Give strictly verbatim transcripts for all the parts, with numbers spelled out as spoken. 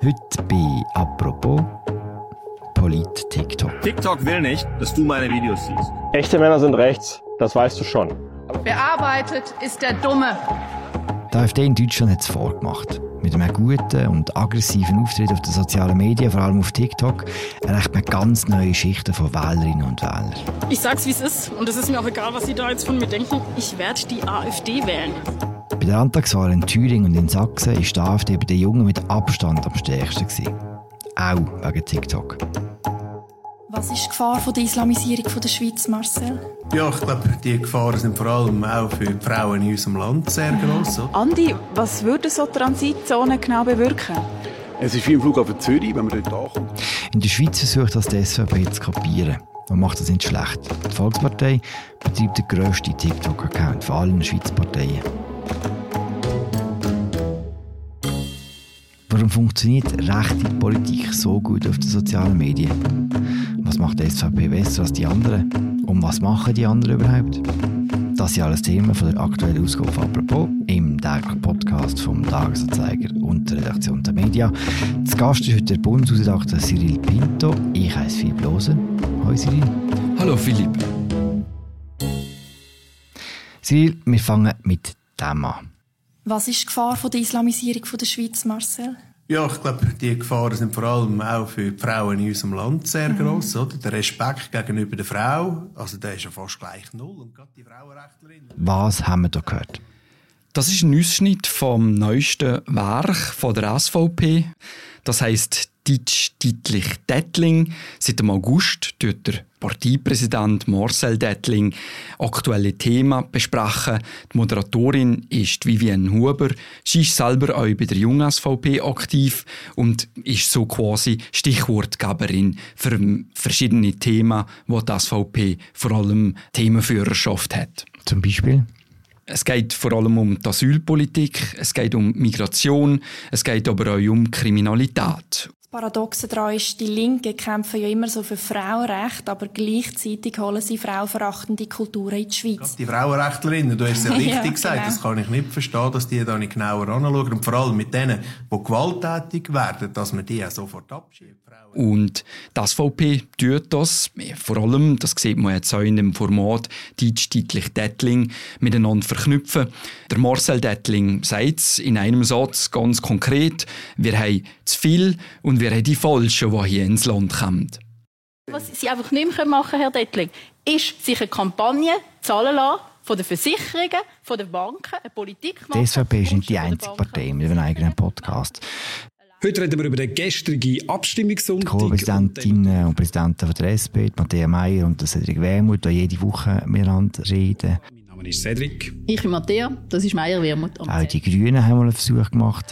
Heute bei «Apropos» Polit-TikTok. TikTok will nicht, dass du meine Videos siehst. Echte Männer sind rechts, das weißt du schon. Bearbeitet ist der Dumme. Die AfD in Deutschland hat es vorgemacht. Mit einem guten und aggressiven Auftritt auf den sozialen Medien, vor allem auf TikTok, erreicht man ganz neue Schichten von Wählerinnen und Wählern. Ich sag's, wie es ist. Und es ist mir auch egal, was Sie da jetzt von mir denken. Ich werde die AfD wählen. Bei der Landtagswahl in Thüringen und in Sachsen war die AfD bei den Jungen mit Abstand am stärksten gewesen. Auch wegen TikTok. Was ist die Gefahr von der Islamisierung von der Schweiz, Marcel? Ja, ich glaube, die Gefahren sind vor allem auch für die Frauen in unserem Land sehr gross. Oder? Andi, was würden so Transitzonen genau bewirken? Es ist wie im Flughafen Zürich, wenn man dort ankommt. In der Schweiz versucht das die S V P zu kapieren. Man macht das nicht schlecht. Die Volkspartei betreibt den grössten TikTok-Account von allen Schweizer Parteien. Warum funktioniert rechte Politik so gut auf den sozialen Medien? Was macht die S V P besser als die anderen? Und was machen die anderen überhaupt? Das sind alles Themen von der aktuellen Ausgabe von «Apropos» im täglichen Podcast vom Tagesanzeiger und der Redaktion der Media. Zu Gast ist heute der Bundeshausredakteur Cyril Pinto. Ich heiße Philipp Lose. Hallo Cyril. Hallo Philipp. Cyril, wir fangen mit dem an. Was ist die Gefahr von der Islamisierung von der Schweiz, Marcel? Ja, ich glaube, die Gefahren sind vor allem auch für die Frauen in unserem Land sehr mhm. gross. Oder? Der Respekt gegenüber der Frau, also der ist ja fast gleich null. Und gerade die Frauenrechtlerin. Was haben wir da gehört? Das ist ein Ausschnitt vom neuesten Werk von der S V P. Das heisst deutsch-deutlich Dettling. Seit dem August tut der Parteipräsident Marcel Dettling aktuelle Themen besprechen. Die Moderatorin ist Vivienne Huber. Sie ist selber auch bei der jungen S V P aktiv und ist so quasi Stichwortgeberin für verschiedene Themen, wo die S V P vor allem Themenführerschaft hat. Zum Beispiel? Es geht vor allem um die Asylpolitik, es geht um Migration, es geht aber auch um Kriminalität. Das Paradoxe daran ist, die Linken kämpfen ja immer so für Frauenrechte, aber gleichzeitig holen sie frauenverachtende Kulturen in die Schweiz. Die Frauenrechtlerinnen, du hast es ja richtig ja, gesagt, genau. Das kann ich nicht verstehen, dass die da nicht genauer anschauen. Und vor allem mit denen, die gewalttätig werden, dass man die auch sofort abschiebt. Und die S V P tut das, vor allem, das sieht man jetzt auch in dem Format deutsch-deutlich Dettling, miteinander verknüpfen. Der Marcel Dettling sagt es in einem Satz ganz konkret: Wir haben zu viel und wir haben die Falschen, die hier ins Land kommen. Was Sie einfach nicht mehr machen können, Herr Dettling, ist sich eine Kampagne zahlen lassen von den Versicherungen, von den Banken, eine Politik machen. Die S V P ist nicht die einzige Partei mit einem eigenen Podcast. Heute reden wir über den gestrigen Abstimmungssonntag. Die Co-Präsidentinnen und Präsidenten der S P, Matthäa Meier und Cedric Wermuth, die jede Woche miteinander reden. Mein Name ist Cedric. Ich bin Matthäa, das ist Meier Wermuth. Auch die Grünen haben mal einen Versuch gemacht.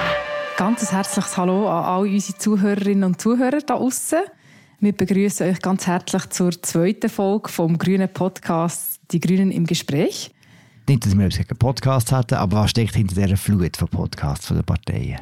Ganz ein herzliches Hallo an all unsere Zuhörerinnen und Zuhörer da draussen. Wir begrüßen euch ganz herzlich zur zweiten Folge vom grünen Podcast «Die Grünen im Gespräch». Nicht, dass wir etwas gegen Podcasts hätten, aber was steckt hinter dieser Flut von Podcasts von den Parteien?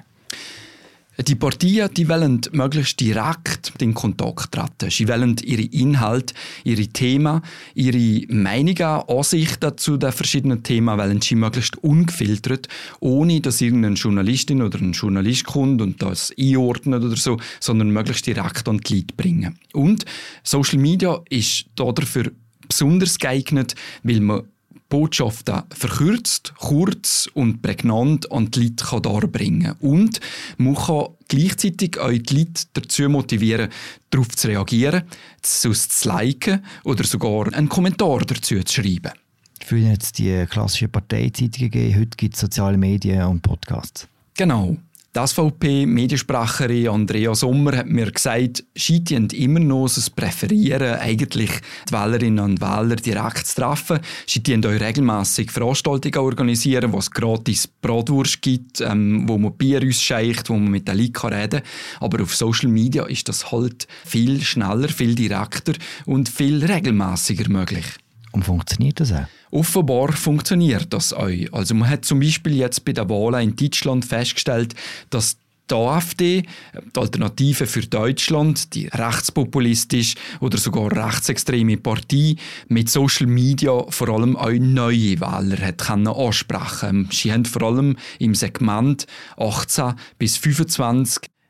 Die Parteien die wollen möglichst direkt in Kontakt treten. Sie wollen ihre Inhalte, ihre Themen, ihre Meinungen, Ansichten zu den verschiedenen Themen wollen sie möglichst ungefiltert, ohne dass irgendeine Journalistin oder ein Journalist kommt und das einordnet oder so, sondern möglichst direkt an die Leute bringen. Und Social Media ist dafür besonders geeignet, weil man Botschaften verkürzt, kurz und prägnant an die Leute darbringen kann. Und man kann gleichzeitig auch die Leute dazu motivieren, darauf zu reagieren, zu liken oder sogar einen Kommentar dazu zu schreiben. Früher hat es die klassischen Parteizeitungen gegeben, heute gibt es soziale Medien und Podcasts. Genau. Die S V P-Mediensprecherin Andrea Sommer hat mir gesagt, sie immer noch das Präferieren, eigentlich die Wählerinnen und Wähler direkt zu treffen. Sie auch regelmässig Veranstaltungen organisieren, wo es gratis Bratwurst gibt, ähm, wo man Bier ausschenkt, wo man mit den Leuten reden kann. Aber auf Social Media ist das halt viel schneller, viel direkter und viel regelmäßiger möglich. Und funktioniert das auch? Offenbar funktioniert das auch. Also man hat zum Beispiel jetzt bei den Wahlen in Deutschland festgestellt, dass die AfD, die Alternative für Deutschland, die rechtspopulistisch oder sogar rechtsextreme Partei, mit Social Media vor allem auch neue Wähler hat können ansprechen. Sie haben vor allem im Segment achtzehn bis fünfundzwanzig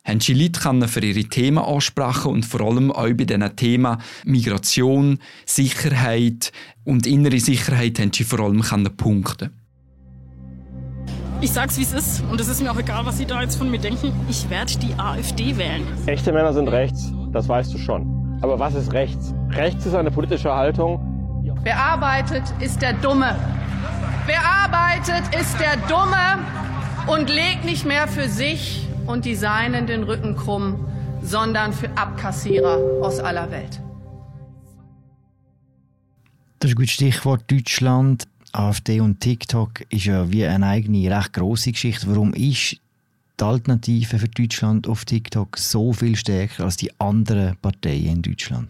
haben sie Leute für ihre Themen ansprechen und vor allem auch bei diesen Themen Migration, Sicherheit und innere Sicherheit haben sie vor allem punkten. Ich sag's, wie es ist, und es ist mir auch egal, was Sie da jetzt von mir denken. Ich werde die AfD wählen. Echte Männer sind rechts, das weißt du schon. Aber was ist rechts? Rechts ist eine politische Haltung. Wer arbeitet, ist der Dumme. Wer arbeitet, ist der Dumme und legt nicht mehr für sich und die Seinen den Rücken krumm, sondern für Abkassierer aus aller Welt. Das ist ein gutes Stichwort Deutschland. AfD und TikTok ist ja wie eine eigene, recht grosse Geschichte. Warum ist die Alternative für Deutschland auf TikTok so viel stärker als die anderen Parteien in Deutschland?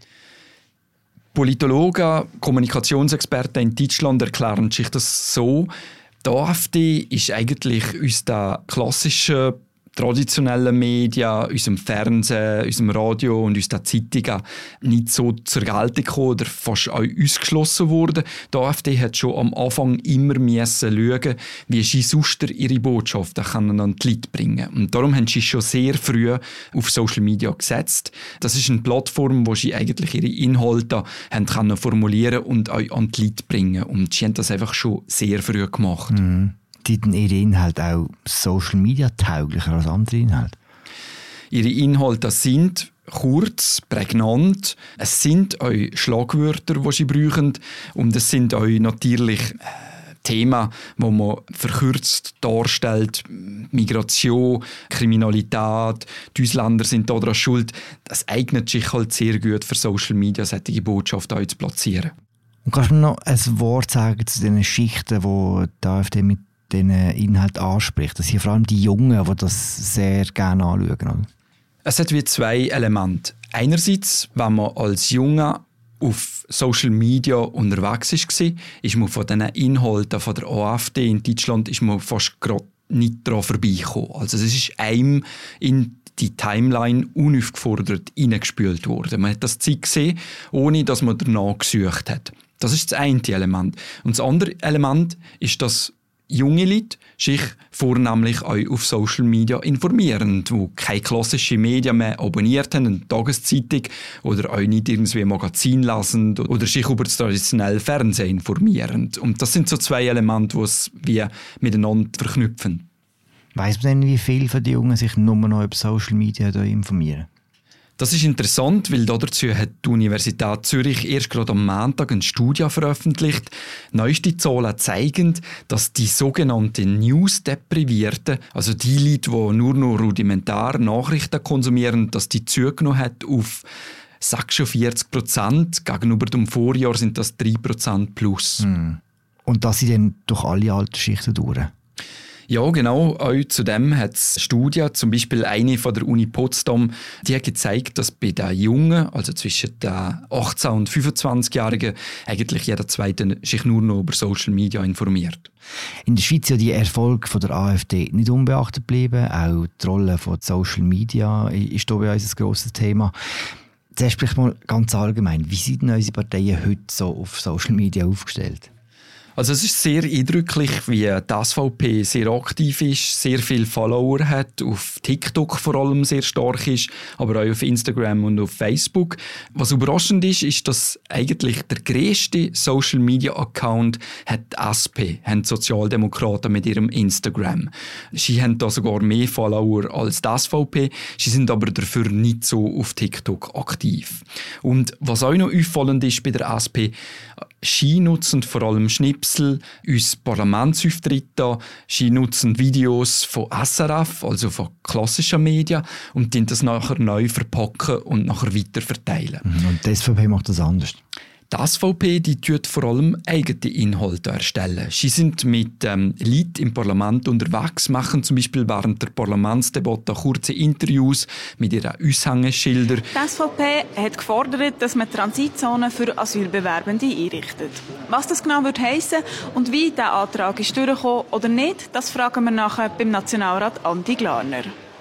Politologen, Kommunikationsexperten in Deutschland erklären sich das so. Die AfD ist eigentlich aus den klassischen traditionellen Medien, unserem Fernsehen, unserem Radio und aus den Zeitungen nicht so zur Geltung gekommen oder fast auch ausgeschlossen worden. Die AfD hat schon am Anfang immer müssen schauen, wie sie sonst ihre Botschaften an die Leute bringen können. Und darum haben sie schon sehr früh auf Social Media gesetzt. Das ist eine Plattform, wo sie eigentlich ihre Inhalte haben können formulieren und auch an die Leute bringen. Und sie haben das einfach schon sehr früh gemacht. Mhm. Sind ihre Inhalte auch Social Media tauglicher als andere Inhalte? Ihre Inhalte sind kurz, prägnant. Es sind auch Schlagwörter, die sie brauchen. Und es sind auch natürlich äh, Themen, die man verkürzt darstellt. Migration, Kriminalität, die Ausländer sind daran schuld. Das eignet sich halt sehr gut für Social Media, solche Botschaften auch zu platzieren. Und kannst du mir noch ein Wort sagen zu den Schichten, die die AfD mit den Inhalt anspricht? Das sind vor allem die Jungen, die das sehr gerne anschauen. Oder? Es hat wie zwei Elemente. Einerseits, wenn man als Junge auf Social Media unterwegs war, ist man von den Inhalten von der AfD in Deutschland ist man fast gerade nicht daran vorbeigekommen. Also es ist einem in die Timeline unaufgefordert hineingespült worden. Man hat das Zeug gesehen, ohne dass man danach gesucht hat. Das ist das eine Element. Und das andere Element ist, dass junge Leute sich vornehmlich auch auf Social Media informieren, die keine klassischen Medien mehr abonniert haben, eine Tageszeitung oder auch nicht irgendwie ein Magazin lesen oder sich über das traditionelle Fernsehen informieren. Und das sind so zwei Elemente, die es wie miteinander verknüpfen. Weiss man denn, wie viele von den Jungen sich nur noch über Social Media informieren? Das ist interessant, weil dazu hat die Universität Zürich erst gerade am Montag eine Studie veröffentlicht. Neueste Zahlen zeigen, dass die sogenannten News-Deprivierten, also die Leute, die nur noch rudimentar Nachrichten konsumieren, dass die zugenommen hat auf sechsundvierzig Prozent. Gegenüber dem Vorjahr sind das drei Prozent plus. Hm. Und das sind dann durch alle Altersschichten durch? Ja, genau. Auch zudem hat es Studien, zum Beispiel eine von der Uni Potsdam, die hat gezeigt, dass bei den Jungen, also zwischen den achtzehn- und fünfundzwanzigjährigen, eigentlich jeder Zweite sich nur noch über Social Media informiert. In der Schweiz ist ja die Erfolg von der AfD nicht unbeachtet geblieben. Auch die Rolle von Social Media ist hier bei uns ein grosses Thema. Zuerst sprich mal ganz allgemein, wie sind denn unsere Parteien heute so auf Social Media aufgestellt? Also es ist sehr eindrücklich, wie die S V P sehr aktiv ist, sehr viele Follower hat, auf TikTok vor allem sehr stark ist, aber auch auf Instagram und auf Facebook. Was überraschend ist, ist, dass eigentlich der grösste Social Media Account hat die S P, haben die Sozialdemokraten mit ihrem Instagram. Sie haben da sogar mehr Follower als die S V P, sie sind aber dafür nicht so auf TikTok aktiv. Und was auch noch auffallend ist bei der S P, sie nutzen vor allem Schnipsel, uns Parlamentsauftritte, sie nutzen Videos von S R F, also von klassischen Medien, und die das nachher neu verpacken und nachher weiter verteilen. Und die S V P macht das anders? Die S V P die tut vor allem eigene Inhalte erstellen. Sie sind mit ähm, Leuten im Parlament unterwegs, machen zum Beispiel während der Parlamentsdebatte kurze Interviews mit ihren Aushängeschildern. Die S V P hat gefordert, dass man Transitzonen für Asylbewerbende einrichtet. Was das genau würde heissen und wie dieser Antrag ist durchgekommen oder nicht, das fragen wir nachher beim Nationalrat Andi Glarner.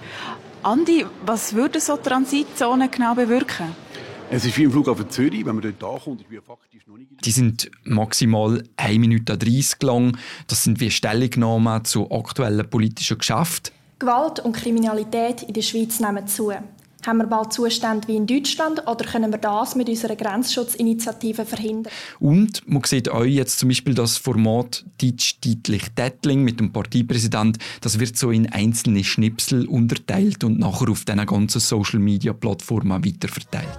Andi, was würden so Transitzonen genau bewirken? Es ist wie im Flughafen Zürich, wenn man dort ankommt, ist wie faktisch noch nicht... Die sind maximal eine Minute dreißig lang. Das sind wie Stellungnahmen zu aktuellen politischen Geschäften. Gewalt und Kriminalität in der Schweiz nehmen zu. Haben wir bald Zustände wie in Deutschland oder können wir das mit unserer Grenzschutzinitiative verhindern? Und man sieht auch jetzt zum Beispiel das Format «Deutsch-Dietlich Tätling» mit dem Parteipräsident. Das wird so in einzelne Schnipsel unterteilt und nachher auf diesen ganzen Social-Media-Plattformen weiterverteilt.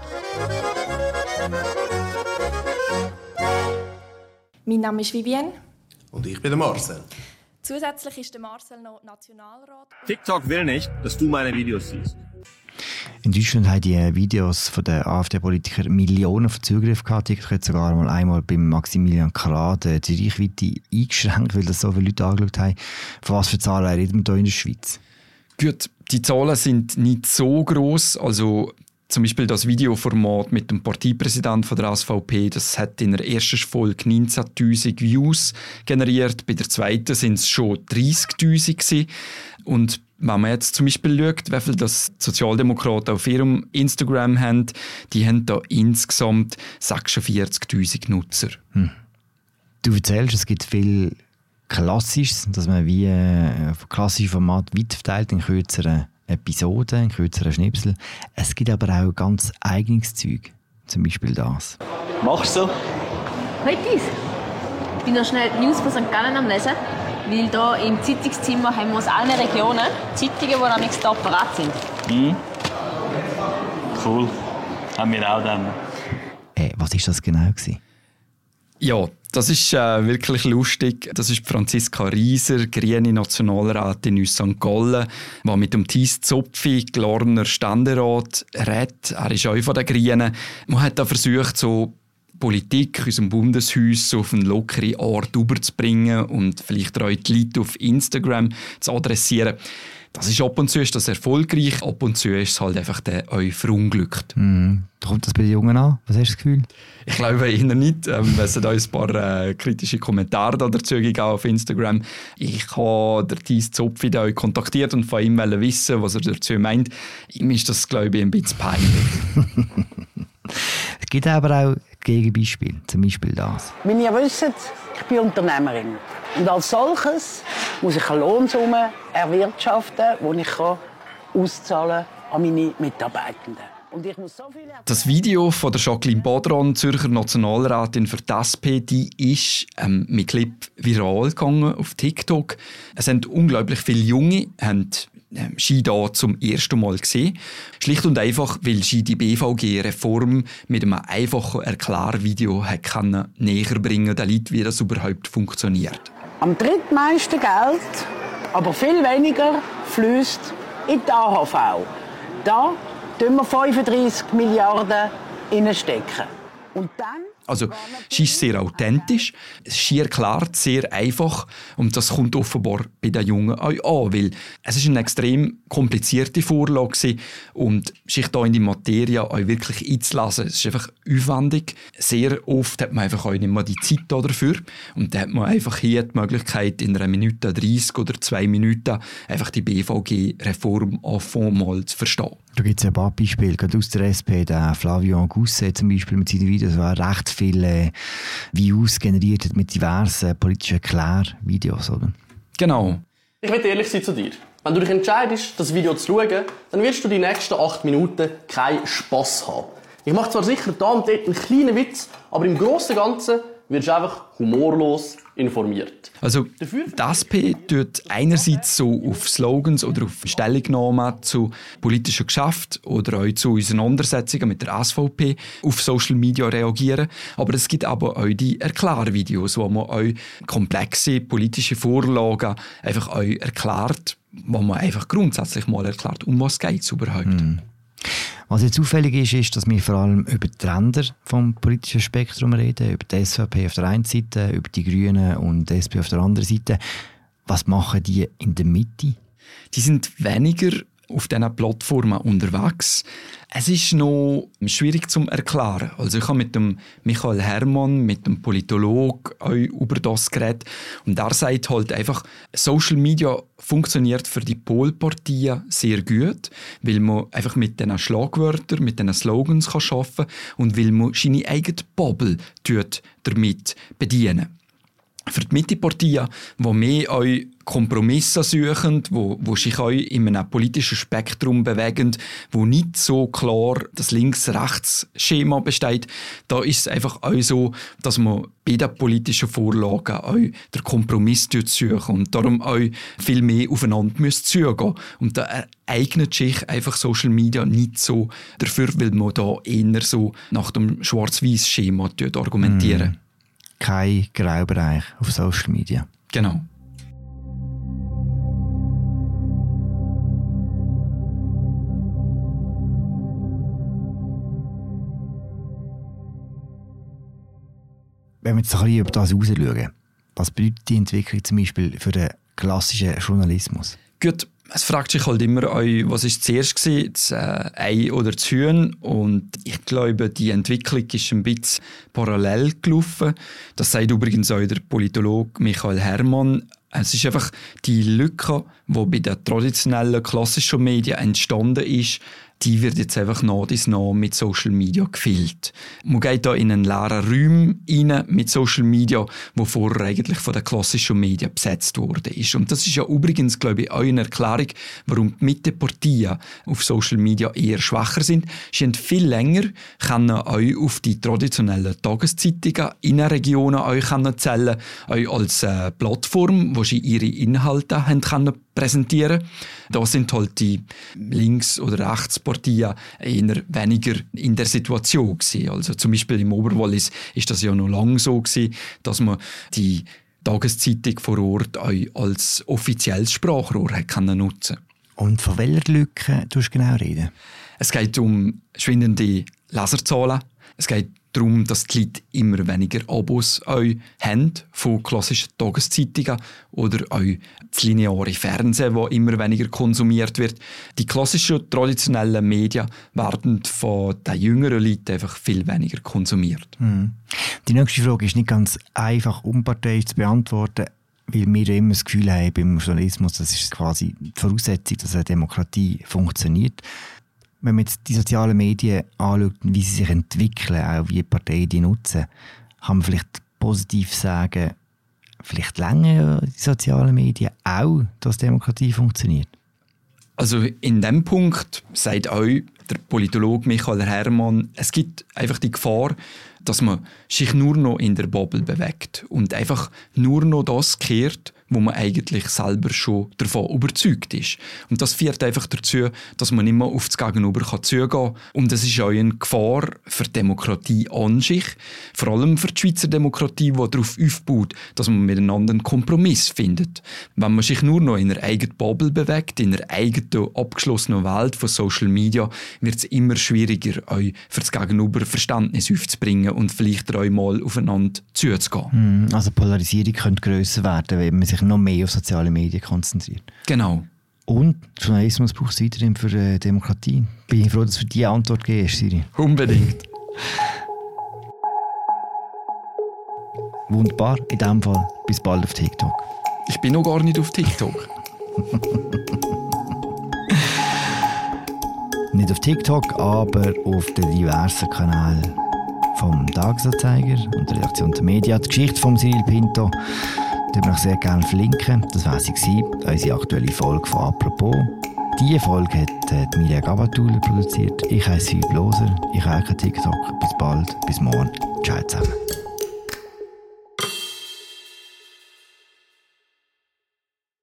Mein Name ist Vivienne. Und ich bin der Marcel. Zusätzlich ist der Marcel noch Nationalrat. TikTok will nicht, dass du meine Videos siehst. In Deutschland haben die Videos von den AfD-Politikern Millionen von Zugriffen gehabt. TikTok hat sogar mal einmal beim Maximilian Krah die Reichweite eingeschränkt, weil das so viele Leute angeschaut haben. Von was für Zahlen reden wir hier in der Schweiz? Gut, die Zahlen sind nicht so gross. Also zum Beispiel das Videoformat mit dem Parteipräsidenten von der S V P, das hat in der ersten Folge neunzehntausend Views generiert. Bei der zweiten sind es schon dreißigtausend gewesen. Und wenn man jetzt zum Beispiel schaut, wie viel das Sozialdemokraten auf ihrem Instagram haben, die haben da insgesamt sechsundvierzigtausend Nutzer. Hm. Du erzählst, es gibt viel Klassisches, dass man wie äh, klassische Formate weit verteilt in kürzeren Episoden, in kürzeren Schnipsel. Es gibt aber auch ganz eigenes Zeug, zum Beispiel das. Machst du so? Heute ist. Ich bin noch schnell die News von Sankt Gallen am Lesen, weil hier im Zeitungszimmer haben wir aus allen Regionen Zeitungen, die am nächsten Tag parat sind. Mhm. Cool. Haben wir auch dann. Äh, was war das genau gewesen? Ja, das ist äh, wirklich lustig. Das ist Franziska Rieser, grüne Nationalrätin aus Sankt Gallen, die mit dem Thies Zopfi, Glarner Ständerat, redet. Er ist auch von den Grünen. Man hat da versucht, so Politik aus dem Bundeshaus so auf eine lockere Art rüberzubringen und vielleicht auch die Leute auf Instagram zu adressieren. Das ist ab und zu ist das erfolgreich, ab und zu ist es halt einfach der euch verunglückt. Mm, kommt das bei den Jungen an? Was hast du das Gefühl? Ich glaube eher nicht. Ähm, es sind ein paar äh, kritische Kommentare dazu gegeben auf Instagram. Ich habe den Thies Zopfi da kontaktiert und von ihm wissen, was er dazu meint. Ihm ist das, glaube ich, ein bisschen peinlich. Es gibt aber auch Gegenbeispiele, zum Beispiel das. Wie ihr wisst, ich bin Unternehmerin. Und als solches muss ich eine Lohnsumme erwirtschaften, die ich auszahlen kann an meine Mitarbeitenden. Und ich muss so viel das Video von der Jacqueline Bodron, Zürcher Nationalrätin für die S P, die ist ähm, mit Clip viral gegangen auf TikTok. Es sind unglaublich viele Junge, haben ähm, sie da zum ersten Mal gesehen. Schlicht und einfach, weil sie die B V G-Reform mit einem einfachen Erklärvideo kann näher bringen, den Leuten, wie das überhaupt funktioniert. Am drittmeisten Geld, aber viel weniger, fließt in die A H V. Da stecken wir fünfunddreissig Milliarden stecken. Und dann Also, sie ist sehr authentisch, sie erklärt sehr einfach und das kommt offenbar bei den Jungen auch an, weil es ist eine extrem komplizierte Vorlage gewesen und sich da in die Materie auch wirklich einzulassen. Es ist einfach aufwendig. Sehr oft hat man einfach auch nicht mehr die Zeit dafür und dann hat man einfach hier die Möglichkeit, in einer Minute dreißig oder zwei Minuten einfach die B V G-Reform en fond mal zu verstehen. Da gibt es ein paar Beispiele, gerade aus der S P, der Flavio Gousset zum Beispiel mit seinen Videos, der recht viele Views generiert hat mit diversen politischen Erklärvideos, oder? Genau. Ich will ehrlich sein zu dir. Wenn du dich entscheidest, das Video zu schauen, dann wirst du die nächsten acht Minuten keinen Spass haben. Ich mache zwar sicher da und dort einen kleinen Witz, aber im Großen und Ganzen wirst du einfach humorlos informiert. Also die S P tut einerseits so auf Slogans oder auf Stellungnahmen zu politischen Geschäften oder auch zu Auseinandersetzungen mit der S V P auf Social Media reagieren. Aber es gibt aber auch die Erklärvideos, wo man auch komplexe politische Vorlagen einfach auch erklärt, wo man einfach grundsätzlich mal erklärt, um was geht es überhaupt. Mm. Was jetzt auffällig ist, ist, dass wir vor allem über die Ränder vom politischen Spektrum reden, über die S V P auf der einen Seite, über die Grünen und die S P auf der anderen Seite. Was machen die in der Mitte? Die sind weniger auf diesen Plattformen unterwegs. Es ist noch schwierig zu erklären. Also ich habe mit dem Michael Hermann, mit dem Politologen, auch über das geredet. Und er sagt halt einfach, Social Media funktioniert für die Polparteien sehr gut, weil man einfach mit diesen Schlagwörtern, mit diesen Slogans kann arbeiten kann und weil man seine eigene Bubble damit bedienen. Für die Mitteparteien, die mehr euch Kompromisse suchen, wo, wo sich euch in einem politischen Spektrum bewegen, wo nicht so klar das Links-Rechts-Schema besteht, da ist es einfach auch so, dass man bei den politischen Vorlagen euch den Kompromiss suchen und darum euch viel mehr aufeinander müsst zugehen. Und da eignet sich einfach Social Media nicht so dafür, weil man da eher so nach dem Schwarz-Weiß-Schema argumentieren. Mm. Kein Graubereich auf Social Media. Genau. Wenn wir jetzt ein bisschen über das rausschauen, was bedeutet die Entwicklung zum Beispiel für den klassischen Journalismus? Gut, es fragt sich halt immer, was war zuerst gewesen, das äh, Ei oder das Huhn? Und ich glaube, die Entwicklung ist ein bisschen parallel gelaufen. Das sagt übrigens auch der Politologe Michael Herrmann. Es ist einfach die Lücke, die bei den traditionellen klassischen Medien entstanden ist, die wird jetzt einfach nach und nach mit Social Media gefüllt. Man geht da in einen leeren Raum rein mit Social Media, wo vorher eigentlich von den klassischen Medien besetzt worden ist. Und das ist ja übrigens, glaube ich, auch eine Erklärung, warum die Mitteparteien auf Social Media eher schwächer sind. Sie haben viel länger können euch auf die traditionellen Tageszeitungen in den Regionen euch zählen, euch als äh, Plattform, wo sie ihre Inhalte haben können präsentieren. Da sind halt die Links- oder Rechtsparteien eher weniger in der Situation gewesen. Also zum Beispiel im Oberwallis ist das ja noch lange so gewesen, dass man die Tageszeitung vor Ort auch als offizielles Sprachrohr hat können nutzen. Und von welcher Lücke tust du genau reden? Es geht um schwindende Leserzahlen. Es geht darum, dass die Leute immer weniger Abos haben von klassischen Tageszeitungen oder auch das lineare Fernsehen, das immer weniger konsumiert wird. Die klassischen, traditionellen Medien werden von den jüngeren Leuten einfach viel weniger konsumiert. Mhm. Die nächste Frage ist nicht ganz einfach unparteiisch zu beantworten, weil wir immer das Gefühl haben, beim Journalismus, das ist quasi die Voraussetzung, dass eine Demokratie funktioniert. Wenn man jetzt die sozialen Medien anschaut, wie sie sich entwickeln, auch wie die Parteien die nutzen, kann man vielleicht positiv sagen, vielleicht länger die sozialen Medien auch, dass Demokratie funktioniert? Also in dem Punkt sagt auch der Politologe Michael Herrmann, es gibt einfach die Gefahr, dass man sich nur noch in der Bubble bewegt und einfach nur noch das kehrt, wo man eigentlich selber schon davon überzeugt ist. Und das führt einfach dazu, dass man nicht mehr auf das Gegenüber zugehen kann. Und das ist auch eine Gefahr für die Demokratie an sich, vor allem für die Schweizer Demokratie, die darauf aufbaut, dass man miteinander einen Kompromiss findet. Wenn man sich nur noch in einer eigenen Bubble bewegt, in einer eigenen abgeschlossenen Welt von Social Media, wird es immer schwieriger, euch für das Gegenüber Verständnis aufzubringen und vielleicht auch mal aufeinander zuzugehen. Also Polarisierung könnte grösser werden, wenn man sich noch mehr auf soziale Medien konzentriert. Genau. Und Journalismus braucht es weiterhin für äh, Demokratie. Bin ich froh, dass du diese Antwort gibst, Siri. Unbedingt. Wunderbar. In diesem Fall bis bald auf TikTok. Ich bin noch gar nicht auf TikTok. Nicht auf TikTok, aber auf den diversen Kanälen vom Tagesanzeiger und der Redaktion der Medien. Die Geschichte von Cyril Pinto, die wir noch sehr gerne verlinken. Das war sie, unsere aktuelle Folge von «Apropos». Diese Folge hat äh, Mirja Gabatuller produziert. Ich heiße Philipp Loser. Ich habe kein TikTok. Bis bald. Bis morgen. Ciao zusammen.